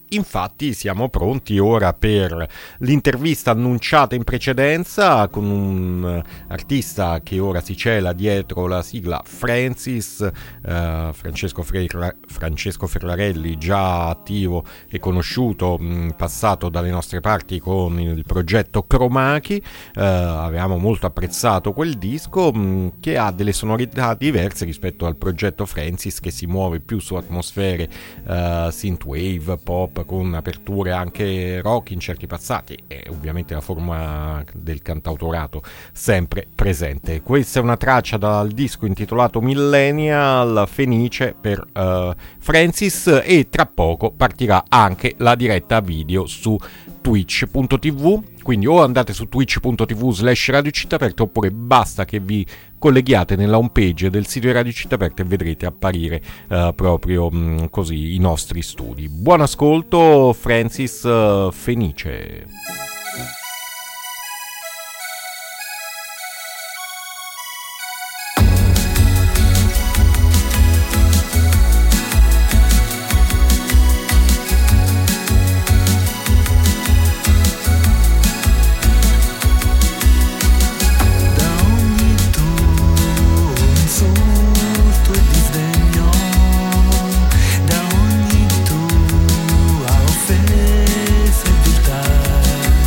infatti siamo pronti ora per l'intervista annunciata in precedenza con un artista che ora si cela dietro la sigla Francis, Francesco Ferrarelli, già attivo e conosciuto, passato dalle nostre parti con il progetto Cromachi. Avevamo molto apprezzato quel disco che ha delle sonorità diverse rispetto al progetto Francis, che si muove più su atmosfere synthwave, pop, con aperture anche rock in certi passati, e ovviamente la forma del cantautorato sempre presente. Questa è una traccia dal disco intitolato Millennial, Fenice per Francis, e tra poco partirà anche la diretta video su twitch.tv, quindi o andate su twitch.tv/Radio Città Aperta, oppure basta che vi colleghiate nella homepage del sito di Radio Città Aperta e vedrete apparire proprio così i nostri studi. Buon ascolto, Francis, Fenice. Da ogni tua offesa e viltà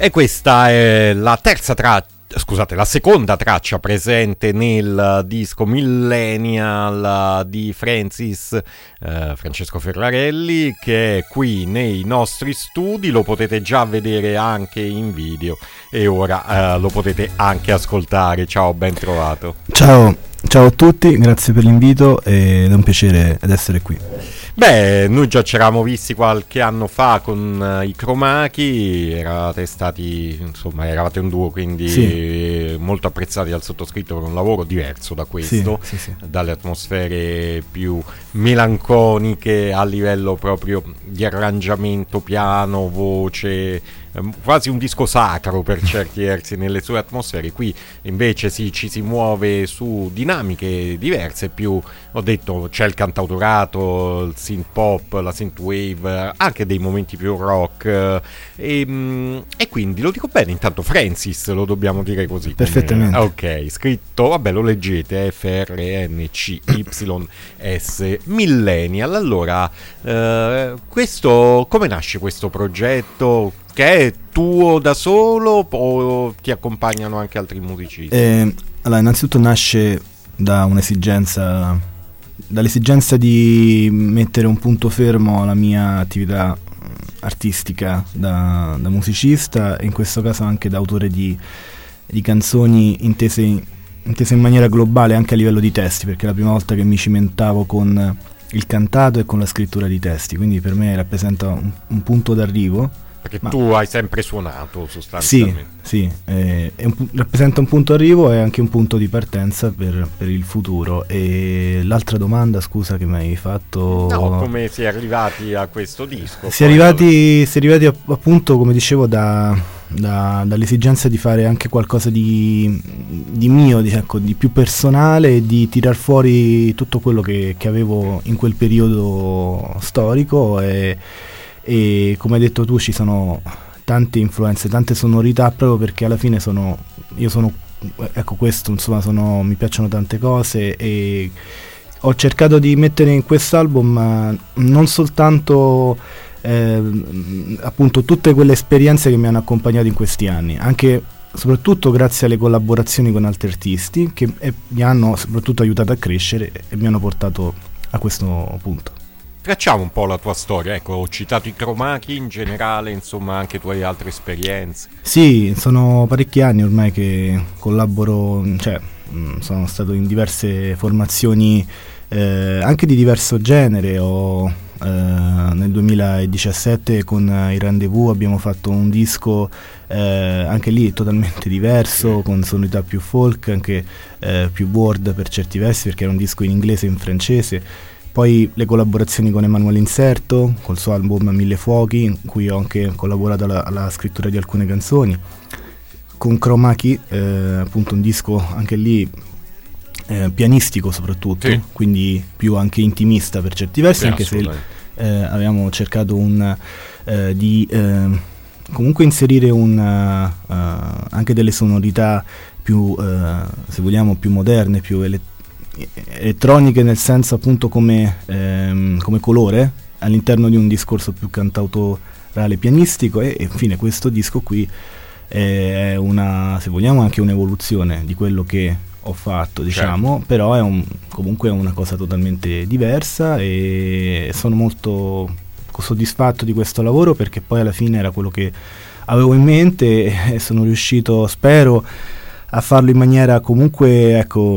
E questa è la terza traccia. Scusate, la seconda traccia presente nel disco Millennial di Francesco Ferrarelli, che è qui nei nostri studi. Lo potete già vedere anche in video e ora lo potete anche ascoltare. Ciao, ben trovato. Ciao a tutti, grazie per l'invito ed è un piacere ad essere qui. Beh, noi già ci eravamo visti qualche anno fa con i Cromachi, eravate un duo, quindi sì, molto apprezzati dal sottoscritto per un lavoro diverso da questo, sì. Dalle atmosfere più melanconiche a livello proprio di arrangiamento, piano, voce, quasi un disco sacro per certi versi nelle sue atmosfere. Qui invece ci si muove su dinamiche diverse, più ho detto c'è il cantautorato, il synth pop, la synth wave, anche dei momenti più rock, e quindi lo dico bene, intanto Francis lo dobbiamo dire così perfettamente. Ok, scritto, vabbè, lo leggete, FRNCYS Millennial. Allora, questo, come nasce questo progetto, che è tuo da solo o ti accompagnano anche altri musicisti? Allora, innanzitutto nasce da un'esigenza, dall'esigenza di mettere un punto fermo alla mia attività artistica da musicista, e in questo caso anche da autore di canzoni intese in maniera globale anche a livello di testi, perché è la prima volta che mi cimentavo con il cantato e con la scrittura di testi, quindi per me rappresenta un punto d'arrivo. Perché tu hai sempre suonato sostanzialmente. Sì, rappresenta un punto d'arrivo e anche un punto di partenza per il futuro. E l'altra domanda, scusa, che mi hai fatto... No, come si è arrivati a questo disco? Si è arrivati appunto, come dicevo, dall'esigenza di fare anche qualcosa di mio, di più personale, e di tirar fuori tutto quello che avevo in quel periodo storico, e come hai detto tu ci sono tante influenze, tante sonorità, proprio perché alla fine mi piacciono tante cose, e ho cercato di mettere in quest'album non soltanto appunto tutte quelle esperienze che mi hanno accompagnato in questi anni, anche soprattutto grazie alle collaborazioni con altri artisti che mi hanno soprattutto aiutato a crescere e mi hanno portato a questo punto. Tracciamo un po' la tua storia, ecco, ho citato i Cromachi in generale, insomma anche tu hai altre esperienze. Sì, sono parecchi anni ormai che collaboro, sono stato in diverse formazioni anche di diverso genere. Nel 2017 con i Rendezvous abbiamo fatto un disco anche lì totalmente diverso, con sonorità più folk, anche più world per certi versi, perché era un disco in inglese e in francese. Poi le collaborazioni con Emanuele Inserto, col suo album Mille Fuochi, in cui ho anche collaborato alla scrittura di alcune canzoni. Con Cromachi, appunto un disco anche lì pianistico soprattutto, sì, quindi più anche intimista per certi versi, anche se avevamo cercato di comunque inserire anche delle sonorità più, se vogliamo, più moderne, più elettroniche, nel senso appunto come colore all'interno di un discorso più cantautorale pianistico, e infine questo disco qui è se vogliamo anche un'evoluzione di quello che ho fatto, diciamo, certo, però è comunque una cosa totalmente diversa, e sono molto soddisfatto di questo lavoro, perché poi alla fine era quello che avevo in mente, e sono riuscito, spero, a farlo in maniera comunque, ecco,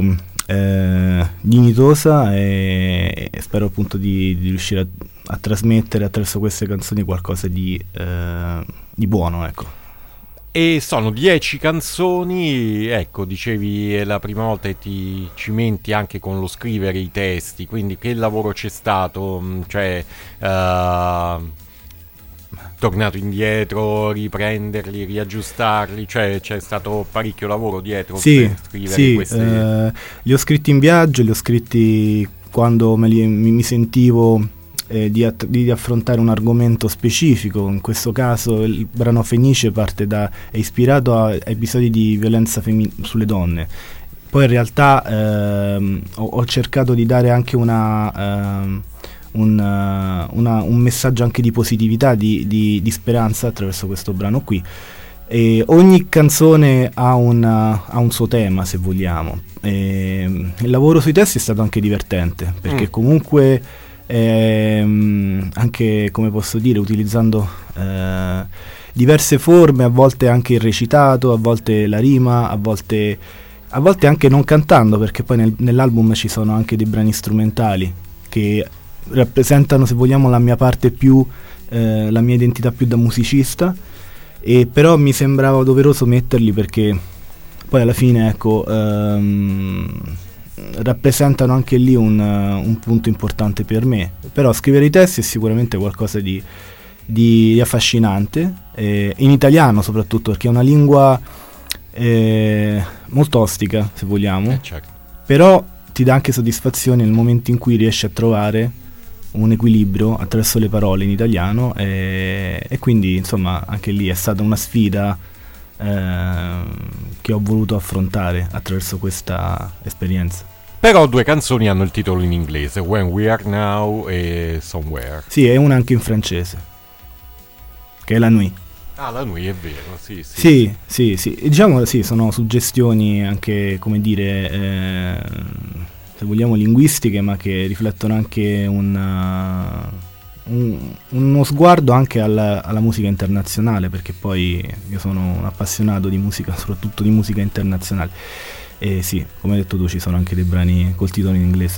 dignitosa, e spero appunto di riuscire a trasmettere attraverso queste canzoni qualcosa di buono, ecco. E sono 10 canzoni, ecco, dicevi è la prima volta che ti cimenti anche con lo scrivere i testi, quindi che lavoro c'è stato? Cioè tornato indietro, riprenderli, riaggiustarli, cioè c'è stato parecchio lavoro dietro per scrivere questi. Li ho scritti in viaggio, li ho scritti quando mi sentivo di affrontare un argomento specifico. In questo caso il brano Fenice è ispirato a episodi di violenza sulle donne. Poi in realtà ho cercato di dare anche un messaggio anche di positività, di speranza attraverso questo brano qui. E ogni canzone ha un suo tema, se vogliamo. E il lavoro sui testi è stato anche divertente, perché comunque anche, come posso dire, utilizzando diverse forme, a volte anche il recitato, a volte la rima, a volte anche non cantando, perché poi nell'album ci sono anche dei brani strumentali che rappresentano, se vogliamo, la mia parte più, la mia identità più da musicista, e però mi sembrava doveroso metterli perché poi alla fine, ecco, rappresentano anche lì un punto importante per me. Però scrivere i testi è sicuramente qualcosa di affascinante, in italiano soprattutto, perché è una lingua molto ostica, se vogliamo, certo. Però ti dà anche soddisfazione nel momento in cui riesci a trovare un equilibrio attraverso le parole in italiano, e quindi insomma anche lì è stata una sfida che ho voluto affrontare attraverso questa esperienza. Però 2 canzoni hanno il titolo in inglese, When We Are Now e Somewhere. Sì, e una anche in francese, che è La Nuit. Ah, La Nuit, è vero, sì. Sì. Diciamo, sì, sono suggestioni anche, come dire, se vogliamo linguistiche, ma che riflettono anche uno sguardo anche alla musica internazionale, perché poi io sono un appassionato di musica, soprattutto di musica internazionale, e sì, come hai detto tu, ci sono anche dei brani col titolo in inglese.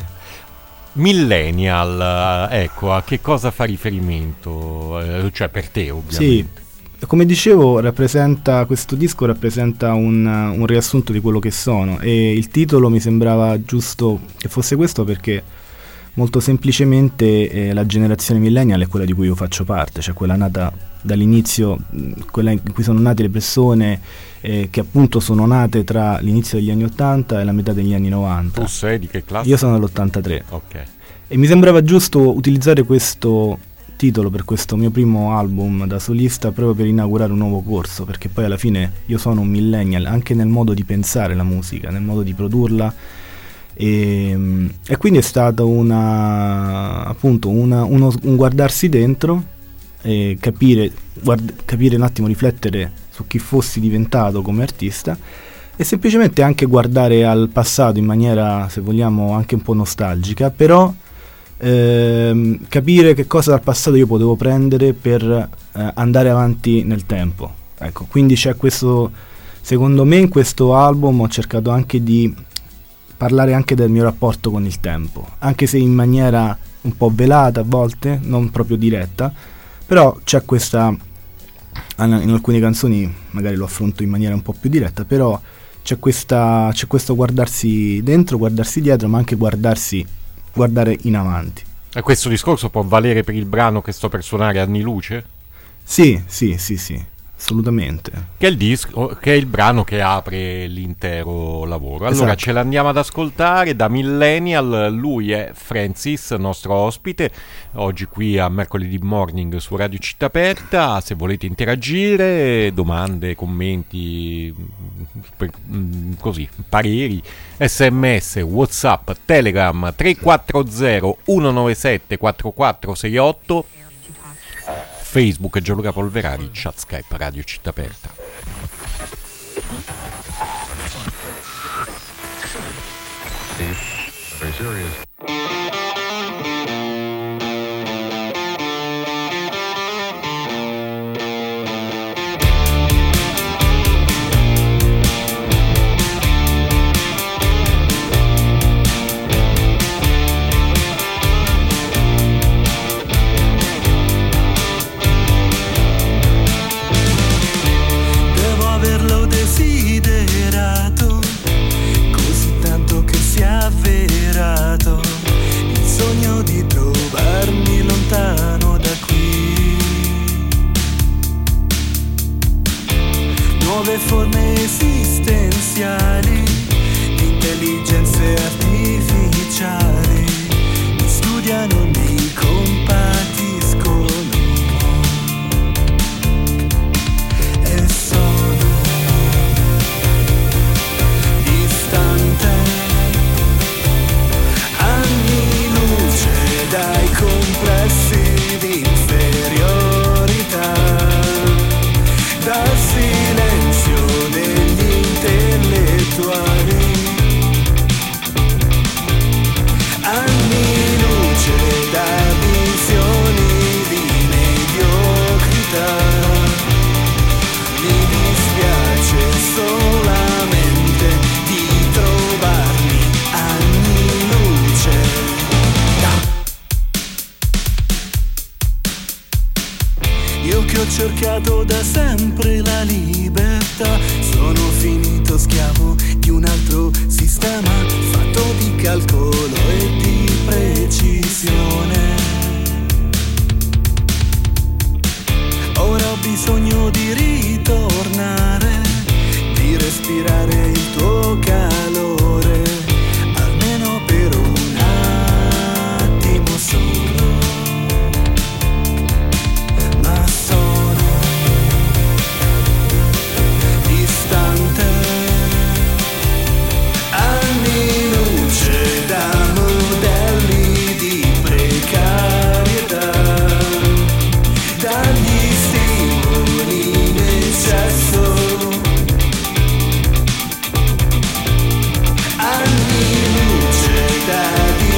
Millennial, ecco, a che cosa fa riferimento? Cioè per te, ovviamente. Sì, come dicevo, questo disco rappresenta un riassunto di quello che sono, e il titolo mi sembrava giusto che fosse questo perché molto semplicemente la generazione millennial è quella di cui io faccio parte, cioè quella nata dall'inizio, quella in cui sono nate le persone che appunto sono nate tra l'inizio degli anni 80 e la metà degli anni 90. Tu sei di che classe? Io sono dell'83. Ok. E mi sembrava giusto utilizzare questo titolo per questo mio primo album da solista, proprio per inaugurare un nuovo corso, perché poi alla fine io sono un millennial anche nel modo di pensare la musica, nel modo di produrla, e quindi è stato appunto un guardarsi dentro e capire un attimo, riflettere su chi fossi diventato come artista, e semplicemente anche guardare al passato in maniera, se vogliamo, anche un po' nostalgica, però capire che cosa dal passato io potevo prendere per andare avanti nel tempo. Ecco, quindi c'è questo, secondo me in questo album ho cercato anche di parlare anche del mio rapporto con il tempo, anche se in maniera un po' velata a volte, non proprio diretta, però c'è questa, in alcune canzoni magari lo affronto in maniera un po' più diretta, però c'è questo guardarsi dentro, guardarsi dietro, ma anche guardare in avanti. E questo discorso può valere per il brano che sto per suonare, Anni Luce? Sì, assolutamente. Che è il disco, che è il brano che apre l'intero lavoro. Allora Esatto. ce l'andiamo ad ascoltare da Millennial. Lui è Francis, nostro ospite oggi qui a Mercoledì Morning su Radio Città Aperta. Se volete interagire, domande, commenti, così, pareri, SMS, WhatsApp, Telegram 340 197 4468, Facebook Gianluca Polverari, chat Skype Radio Città Aperta. Very serious. Forme esistenziali, intelligenze artificiali mi studiano, mi compatiscono e sono distante anni luce dai complessi di inferiorità, dal silenzio cercato da sempre la libertà, sono finito schiavo di un altro sistema fatto di calcolo e di precisione. Ora ho bisogno di ritornare, di respirare il tuo calore, almeno per un attimo solo. Ma sono distante, anni luce da modelli di precarietà, dagli stimoli in eccesso, anni luce da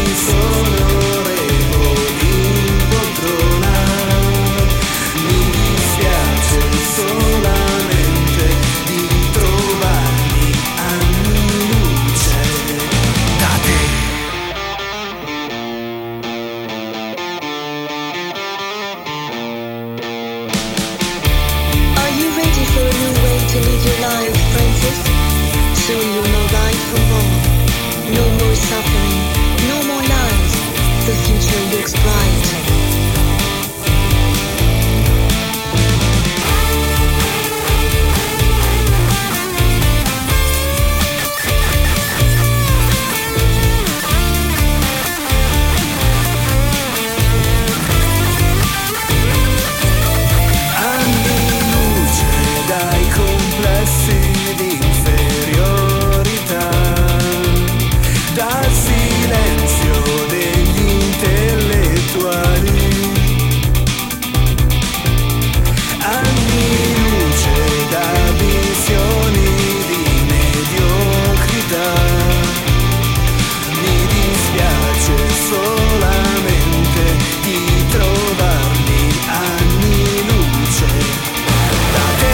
disonorevoli in poltrona. Mi dispiace solamente di trovarmi anni luce da te. Are you ready for a new way to live your life, Francis? Soon you'll know right from wrong. No more suffering, no more lies. The future looks bright. Anni luce dai complessi di inferiorità, dal silenzio degli intellettuali, anni luce da visioni di mediocrità. Mi dispiace solamente di trovarmi anni luce da te.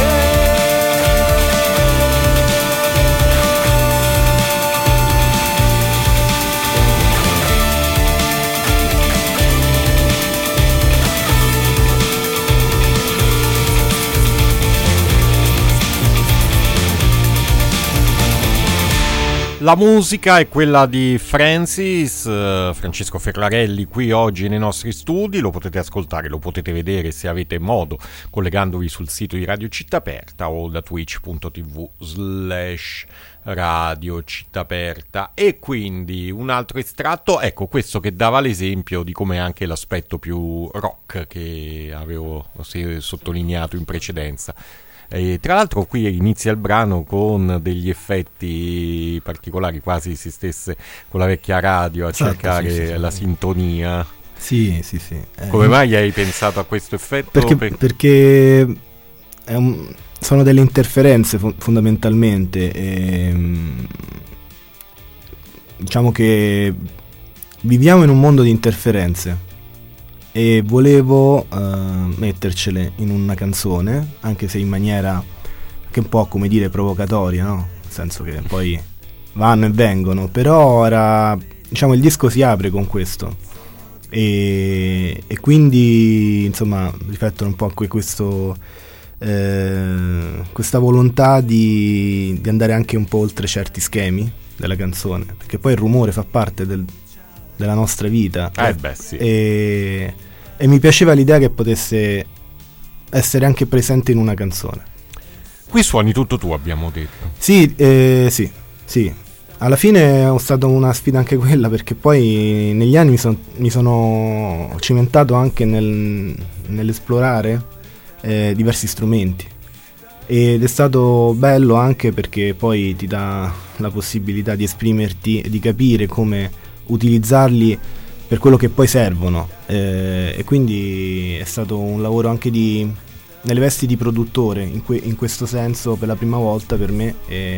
La musica è quella di Francis, Francesco Ferrarelli, qui oggi nei nostri studi. Lo potete ascoltare, lo potete vedere se avete modo collegandovi sul sito di Radio Città Aperta o da twitch.tv/Radio Città Aperta. E quindi un altro estratto, ecco questo che dava l'esempio di come anche l'aspetto più rock che avevo sottolineato in precedenza. E tra l'altro qui inizia il brano con degli effetti particolari, quasi si stesse con la vecchia radio a cercare sì, la sintonia. Sì. Come mai hai pensato a questo effetto? Perché sono delle interferenze fondamentalmente. Diciamo che viviamo in un mondo di interferenze e volevo mettercele in una canzone, anche se in maniera che un po' come dire provocatoria, no? Nel senso che poi vanno e vengono, però era, diciamo, il disco si apre con questo e quindi insomma riflettono un po' questa volontà di andare anche un po' oltre certi schemi della canzone, perché poi il rumore fa parte della nostra vita. Sì. E mi piaceva l'idea che potesse essere anche presente in una canzone. Qui suoni tutto tu, abbiamo detto. Sì. Alla fine è stata una sfida anche quella, perché poi negli anni mi sono cimentato anche nell'esplorare diversi strumenti, ed è stato bello anche perché poi ti dà la possibilità di esprimerti e di capire come utilizzarli per quello che poi servono, e quindi è stato un lavoro anche nelle vesti di produttore in questo senso per la prima volta per me,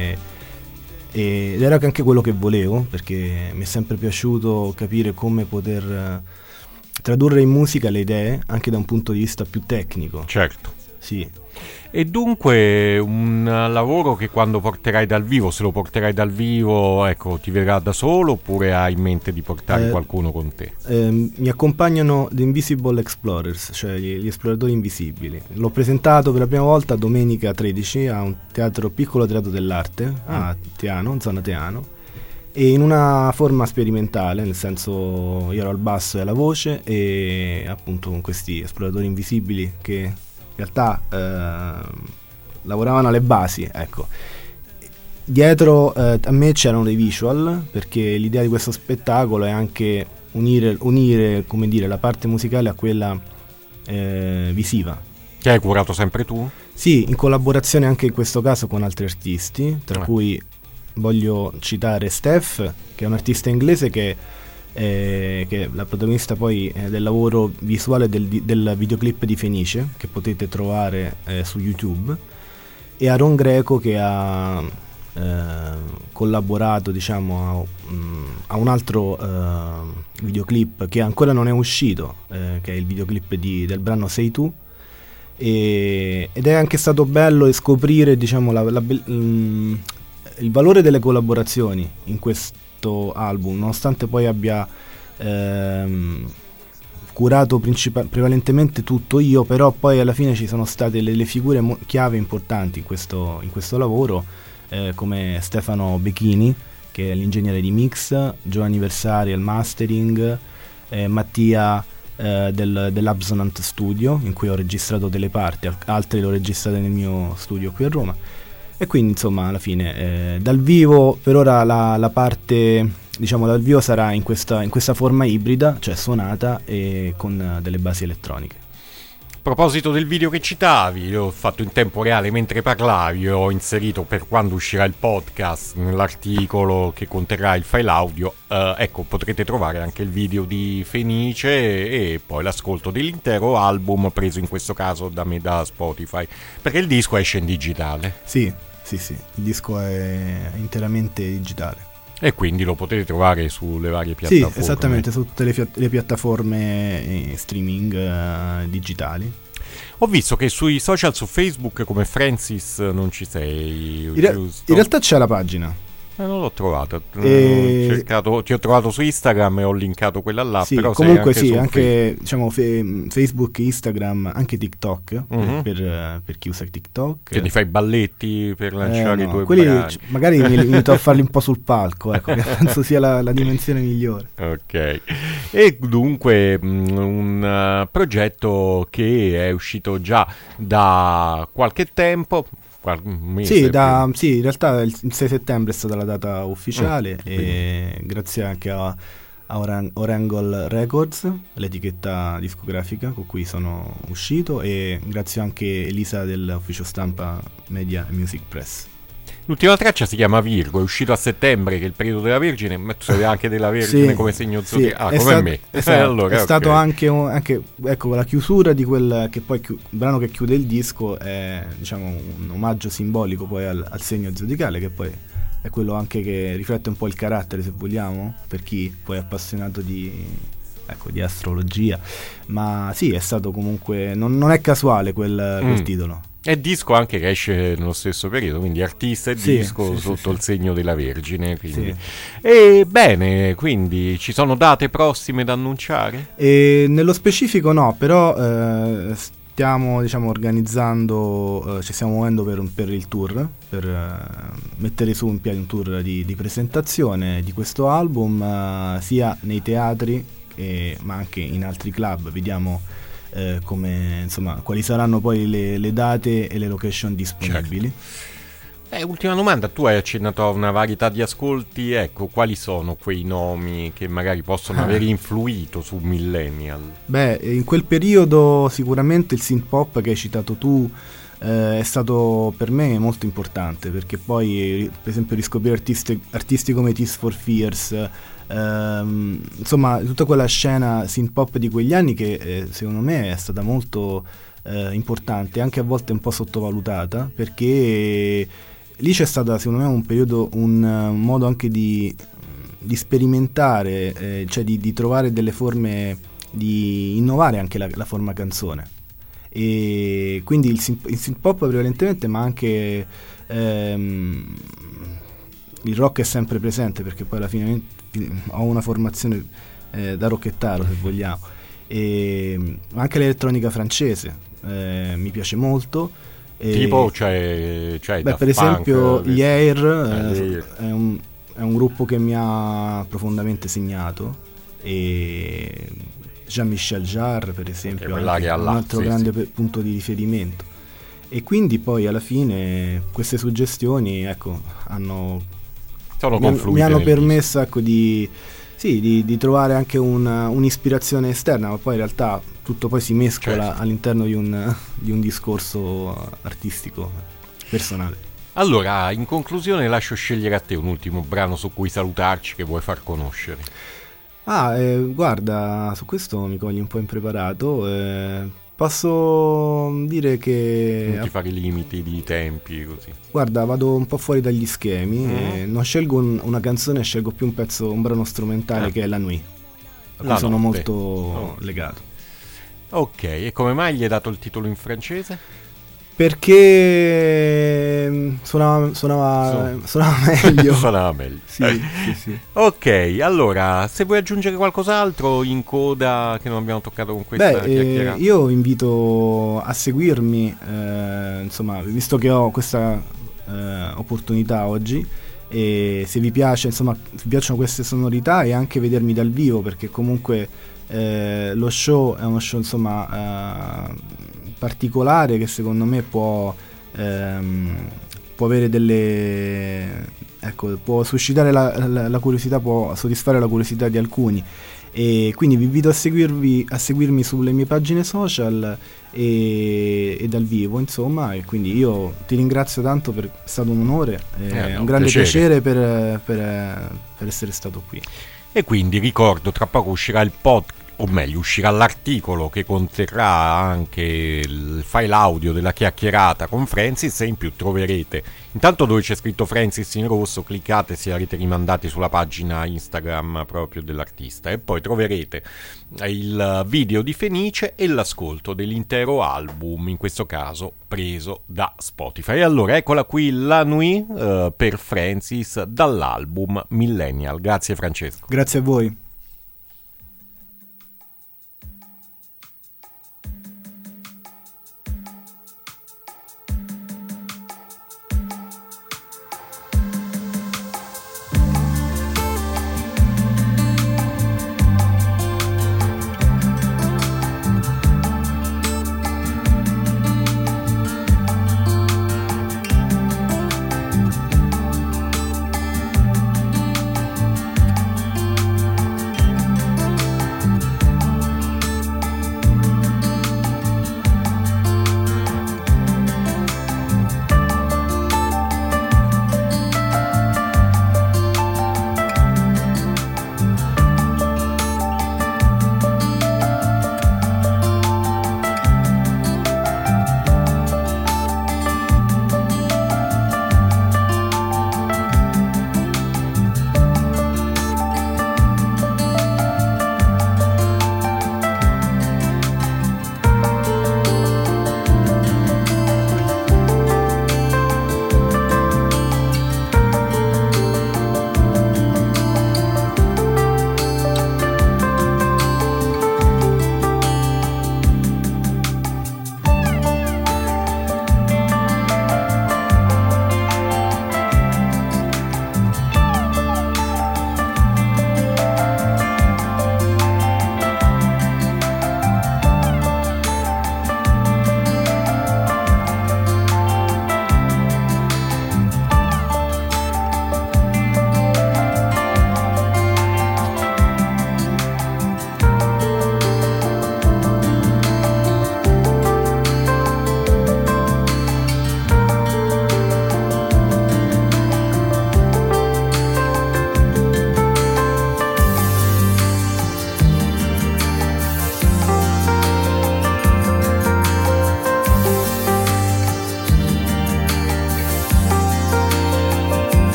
ed era anche quello che volevo, perché mi è sempre piaciuto capire come poter tradurre in musica le idee anche da un punto di vista più tecnico. Certo. Sì. E dunque un lavoro che quando porterai dal vivo, se lo porterai dal vivo, ecco, ti verrà da solo oppure hai in mente di portare qualcuno con te? Mi accompagnano The Invisible Explorers, cioè gli esploratori invisibili. L'ho presentato per la prima volta domenica 13 a un piccolo teatro dell'arte a Teano, zona Teano, e in una forma sperimentale, nel senso io ero al basso e alla voce, e appunto con questi esploratori invisibili che in realtà lavoravano alle basi, ecco. Dietro a me c'erano dei visual, perché l'idea di questo spettacolo è anche unire come dire, la parte musicale a quella visiva. Che hai curato sempre tu? Sì, in collaborazione anche in questo caso con altri artisti, tra cui voglio citare Steph, che è un artista inglese che è la protagonista poi del lavoro visuale del videoclip di Fenice, che potete trovare su YouTube, e Aaron Greco, che ha collaborato, diciamo, a un altro videoclip che ancora non è uscito, che è il videoclip del brano Sei tu, ed è anche stato bello scoprire, diciamo, il valore delle collaborazioni in questo album, nonostante poi abbia curato prevalentemente tutto io, però poi alla fine ci sono state le figure chiave importanti in questo lavoro, come Stefano Becchini, che è l'ingegnere di mix, Giovanni Versari al mastering, Mattia dell'Absonant Studio, in cui ho registrato delle parti, altre le ho registrate nel mio studio qui a Roma. E quindi insomma alla fine dal vivo per ora la parte, diciamo, dal vivo sarà in questa forma ibrida, cioè suonata e con delle basi elettroniche. A proposito del video che citavi, l'ho fatto in tempo reale mentre parlavi, ho inserito per quando uscirà il podcast nell'articolo che conterrà il file audio, ecco, potrete trovare anche il video di Fenice e poi l'ascolto dell'intero album, preso in questo caso da me da Spotify, perché il disco esce in digitale. Sì, il disco è interamente digitale. E quindi lo potete trovare sulle varie piattaforme. Sì, esattamente, su tutte le piattaforme streaming digitali. Ho visto che sui social, su Facebook, come Francis non ci sei. In realtà c'è la pagina. Non l'ho trovata. Ti ho trovato su Instagram e ho linkato quella là. Sì, però comunque sei anche diciamo Facebook, Instagram, anche TikTok, per chi usa TikTok. Che ti fai balletti per lanciare i tuoi quelli brani. Magari mi limito a farli un po' sul palco, ecco, che penso sia la dimensione migliore. Ok. E dunque un progetto che è uscito già da qualche tempo. Sì, in realtà il 6 settembre è stata la data ufficiale, e grazie anche a Orangle Records, l'etichetta discografica con cui sono uscito, e grazie anche a Elisa dell'ufficio stampa Media Music Press. L'ultima traccia si chiama Virgo, è uscito a settembre, che è il periodo della Vergine, ma tu sei anche della Vergine, sì, come segno zodiacale, come me. Allora, è stato anche ecco, la chiusura di quel che poi il brano che chiude il disco è, diciamo, un omaggio simbolico poi al segno zodiacale, che poi è quello anche che riflette un po' il carattere, se vogliamo, per chi poi è appassionato di astrologia. Ma sì, è stato comunque non è casuale quel titolo. È disco anche che esce nello stesso periodo, quindi artista e disco sotto il segno della Vergine. Quindi. E bene, quindi ci sono date prossime da annunciare? Nello specifico no, però stiamo, diciamo, organizzando, ci stiamo muovendo per il tour, per mettere su in piedi un tour di presentazione di questo album, sia nei teatri ma anche in altri club. Vediamo come, insomma, quali saranno poi le date e le location disponibili. Certo. Ultima domanda, tu hai accennato a una varietà di ascolti, ecco, quali sono quei nomi che magari possono aver influito su Millennial? Beh, in quel periodo sicuramente il synth pop che hai citato tu è stato per me molto importante, perché poi per esempio riscoprire artisti come Tears for Fears, insomma tutta quella scena synth pop di quegli anni che secondo me è stata molto importante, anche a volte un po' sottovalutata, perché lì c'è stata secondo me un periodo, un modo anche di sperimentare, cioè di trovare delle forme, di innovare anche la forma canzone. e quindi il synth pop prevalentemente, ma anche il rock è sempre presente, perché poi alla fine ho una formazione da rockettaro, se vogliamo, e anche l'elettronica francese mi piace molto. Tipo c'è per esempio gli Air è un gruppo che mi ha profondamente segnato, e Jean-Michel Jarre per esempio è un altro grande punto di riferimento, e quindi poi alla fine queste suggestioni, ecco, mi hanno permesso, ecco, di trovare anche un'ispirazione esterna, ma poi in realtà tutto poi si mescola all'interno di un discorso artistico personale. Allora, in conclusione lascio scegliere a te un ultimo brano su cui salutarci, che vuoi far conoscere. Guarda, su questo mi cogli un po' impreparato. Posso dire che non ti fare i limiti di tempi così. Guarda, vado un po' fuori dagli schemi, non scelgo una canzone, scelgo più un brano strumentale che è La Nuit, a cui sono molto legato. Ok, e come mai gli hai dato il titolo in francese? Perché suonava meglio. Suonava meglio. Sì. Ok, allora, se vuoi aggiungere qualcos'altro in coda che non abbiamo toccato con questa chiacchierata. Io invito a seguirmi, insomma, visto che ho questa opportunità oggi, e se vi piace, insomma, vi piacciono queste sonorità, e anche vedermi dal vivo, perché comunque lo show è uno show, insomma, particolare, che secondo me può avere può suscitare la curiosità, può soddisfare la curiosità di alcuni, e quindi vi invito a seguirmi sulle mie pagine social e dal vivo, insomma, e quindi io ti ringrazio tanto, è stato un onore, un grande piacere per essere stato qui. E quindi ricordo, tra poco uscirà il podcast, o meglio uscirà l'articolo che conterrà anche il file audio della chiacchierata con Francis, e in più troverete, intanto dove c'è scritto Francis in rosso, cliccate, sarete rimandati sulla pagina Instagram proprio dell'artista, e poi troverete il video di Fenice e l'ascolto dell'intero album, in questo caso preso da Spotify. E allora eccola qui La Nuit per Francis dall'album Millennial. Grazie Francesco. Grazie a voi.